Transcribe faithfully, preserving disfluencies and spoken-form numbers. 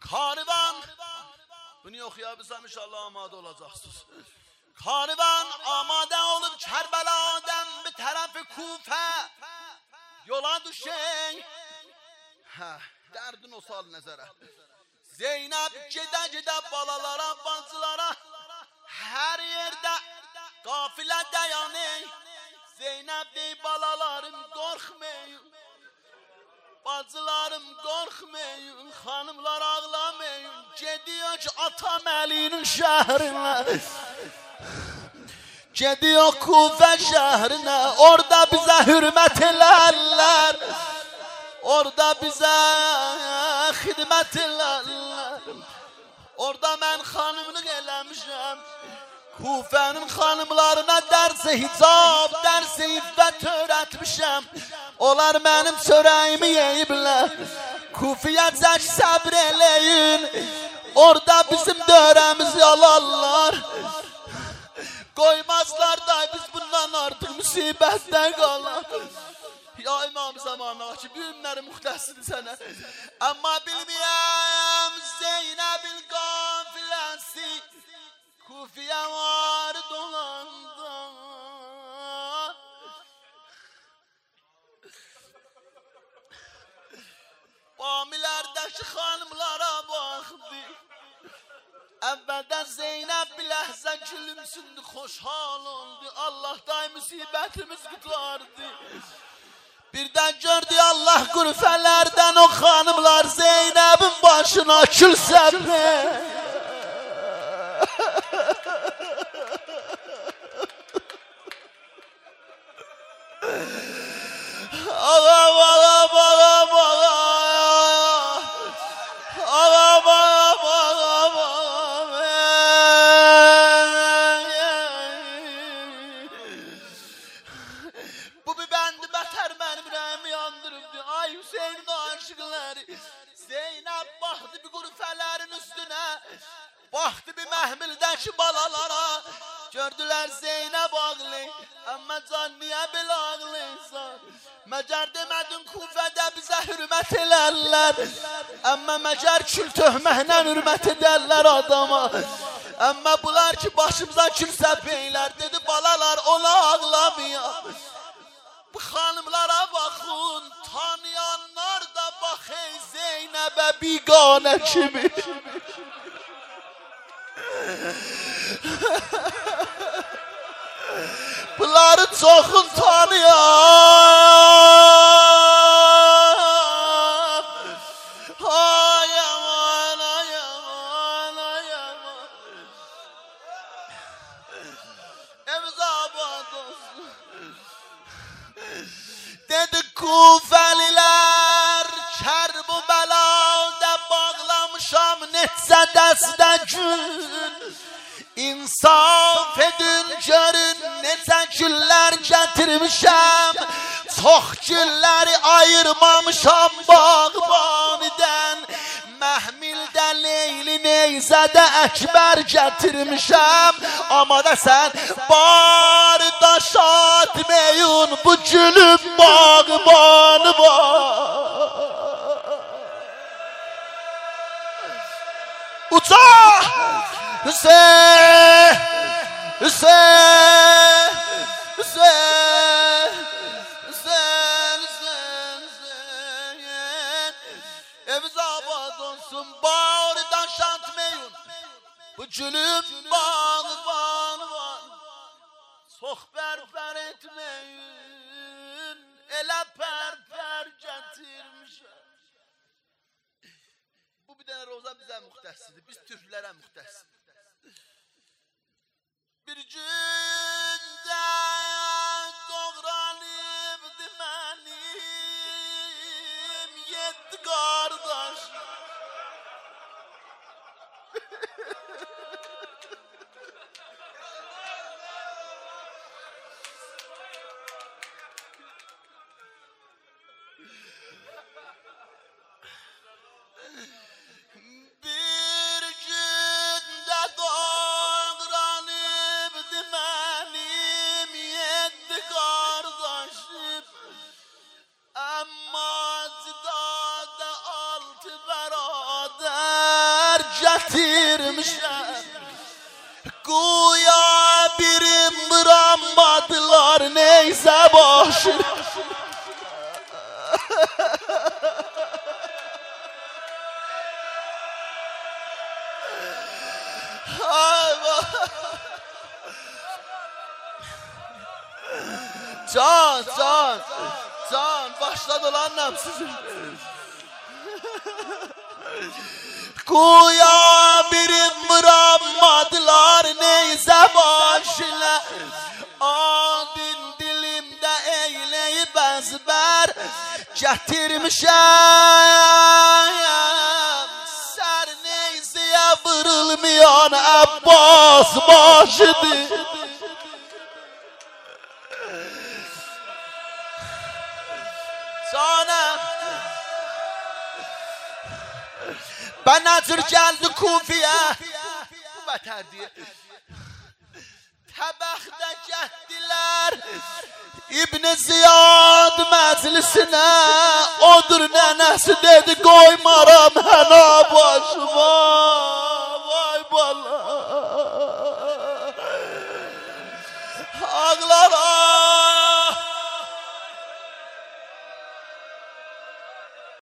Karvan, bunu okuyabilsem inşallah amade olacaksınız. Karvan amade olup Kerbela'dan bir tarafı Kufe yola düşen. Ha, derdin o sal nezere. Zeynep gide gide balalara, bacılara, her yerde kafile dayanır. Zeynep dey balalarım korkmayın. Bacılarım korkmayın, hanımlar ağlamayın. Gidiyor ki Atameli'nin şehrine. Gidiyor Kufe şehrine. Orada bize hürmet ederler. Orada bize hizmet ederler. Orada ben hanımlık eləmişəm. Kufe'nin hanımlarına dersi hicab, dersi iffet öğretmişəm. Onlar benim çöreğimi yeyiblər. Kufiyəcək səbr eləyin. Orada bizim dörəmizi alarlar. Koymazlar da biz bundan artık musibətdə qalar. Ya İmam zamanına ki büyümleri muhtəsidir sənə. Amma bilməyəm Zeynəbil qafiləsi Kufiyə var dolanda. Bamilərdəki xanımlara baxdı. Əvvəldən Zeynəb bir ləhzə gülümsündü, xoşhal oldu. Allah da müsibətimiz qutardı. Birdən gördü Allah qürfələrdən o xanımlar Zeynəbin başına kül səpir. Ağam ağam ağam ağam. Ağam ağam ağam ağam. Bu bir bəndi bətər mənim ürəyimi yandırıbdı. Ay Hüseynin aşıqları. Zeynəb baxdı bir qürfələrin üstünə. Baxdı bir məhmildəki balalara. Gördülər Zeynəb ağlı. Amma can niyə belə ağlıysan? Məcər demədin Kufədə bizə hürmət elərlər. Amma məcər kül töhməklə hürmət edərlər adama. Amma bunlar ki başımıza kül səpəylər. Dedi balalar ona ağlamıyor. Bu xanımlara baxın. Tanıyanlar da bax ey Zeynəbə biganə kimi. Bunları çoxun tanıyan. Ay aman ay aman ay aman. Evimiz abad olsun. Dedi Kufəlilər kərb-ü bəlada bağlamışam neçə dəstə gün. İnsaf edin görün necə güllər gətirmişəm. Çox gülləri ayırmamışam bağbanıdən. Məhmildə Leyli neyzədə əkbər gətirmişəm. Amada sən bardaş atmayın bu gülün bağbanı var. Uçaq! Hüseyin! Hüseyin! Hüseyin! Hüseyin! Hüseyin! Hüseyin! Evimiz abad olsun, bağrıdan şantmayın. Bu gülün bağı var var. Çox bərber etmeyin. Elə bərber getirmişəm. Bu bir dənə roza bizə müxtəsidir. Biz türklərə müxtəsidir. Bir gündə doğranıbdı mənim yeddi qardaş. Bir gündə getirmişler. Güya birim bırakmadılar neyse başına. Can, can, can, başladı lan nefsizim. Kuya birim bırakmadılar neyse başına. Adın dilimde eyleyip ezber getirmişem. Ser neyzeye vırılmayan Abbas başıdır. Canım, ben Necir geldi Kufiye, bu beter diye. Təbəxdə getdilər İbn Ziyad məclisinə, odur nənəsi dedi qoymaram həna başım.